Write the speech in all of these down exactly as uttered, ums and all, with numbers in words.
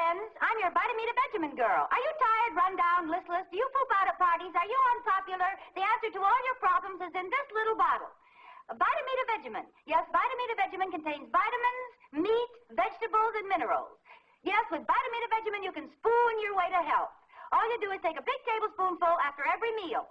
friends. I'm your Vitamita Benjamin girl. Are you tired, run down, listless? Do you poop out at parties? Are you unpopular? The answer to all your problems is in this little bottle. Vitamita Benjamin. Yes, Vitamita Benjamin contains vitamins, meat, vegetables, and minerals. Yes, with Vitamita Benjamin, you can spoon your way to health. All you do is take a big tablespoonful after every meal.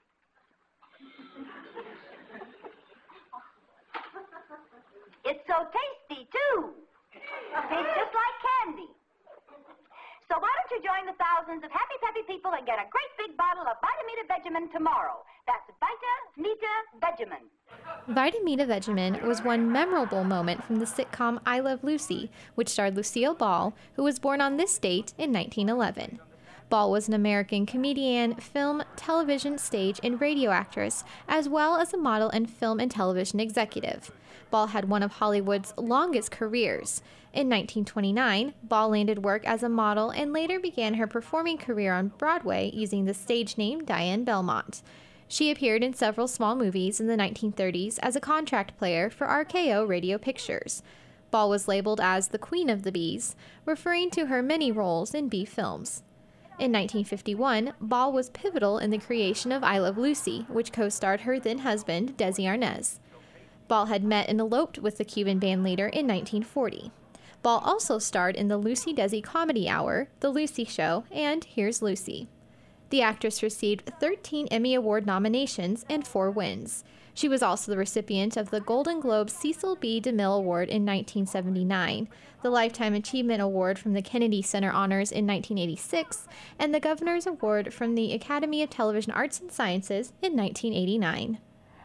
It's so tasty, too. Tastes just like candy. So why don't you join the thousands of happy, peppy people and get a great big bottle of Vitamita Benjamin tomorrow. That's Vita-Mita Benjamin. Vitamita Benjamin was one memorable moment from the sitcom I Love Lucy, which starred Lucille Ball, who was born on this date in nineteen eleven. Ball was an American comedian, film, television, stage, and radio actress, as well as a model and film and television executive. Ball had one of Hollywood's longest careers. In nineteen twenty-nine, Ball landed work as a model and later began her performing career on Broadway using the stage name Diane Belmont. She appeared in several small movies in the nineteen thirties as a contract player for R K O Radio Pictures. Ball was labeled as the Queen of the Bees, referring to her many roles in bee films. In nineteen fifty-one, Ball was pivotal in the creation of I Love Lucy, which co-starred her then-husband, Desi Arnaz. Ball had met and eloped with the Cuban band leader in nineteen forty. Ball also starred in the Lucy Desi Comedy Hour, The Lucy Show, and Here's Lucy. The actress received thirteen Emmy Award nominations and four wins. She was also the recipient of the Golden Globe Cecil B. DeMille Award in nineteen seventy-nine, the Lifetime Achievement Award from the Kennedy Center Honors in nineteen eighty-six, and the Governor's Award from the Academy of Television Arts and Sciences in nineteen eighty-nine.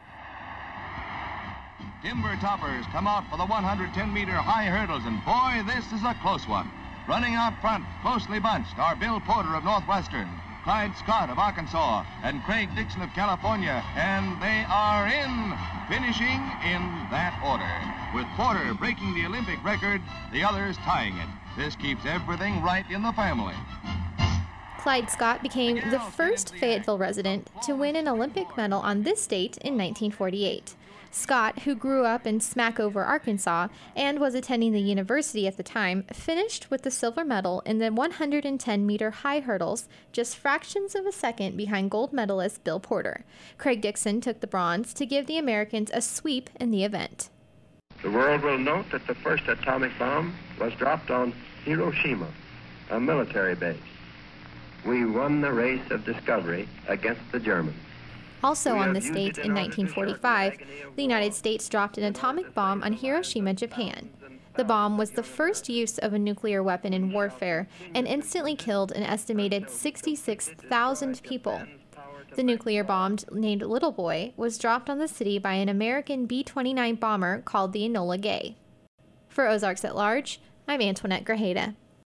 Timber toppers come out for the one hundred ten meter high hurdles, and boy, this is a close one. Running out front, closely bunched, are Bill Porter of Northwestern, Clyde Scott of Arkansas, and Craig Dixon of California, and they are in, finishing in that order. With Porter breaking the Olympic record, the others tying it. This keeps everything right in the family. Clyde Scott became the first Fayetteville resident to win an Olympic medal on this date in nineteen forty-eight. Scott, who grew up in Smackover, Arkansas, and was attending the university at the time, finished with the silver medal in the one hundred ten meter high hurdles, just fractions of a second behind gold medalist Bill Porter. Craig Dixon took the bronze to give the Americans a sweep in the event. The world will note that the first atomic bomb was dropped on Hiroshima, a military base. We won the race of discovery against the Germans. Also on this date in nineteen forty-five, the United States dropped an atomic bomb on Hiroshima, Japan. The bomb was the first use of a nuclear weapon in warfare and instantly killed an estimated sixty-six thousand people. The nuclear bomb, named Little Boy, was dropped on the city by an American B twenty-nine bomber called the Enola Gay. For Ozarks at Large, I'm Antoinette Grajeda.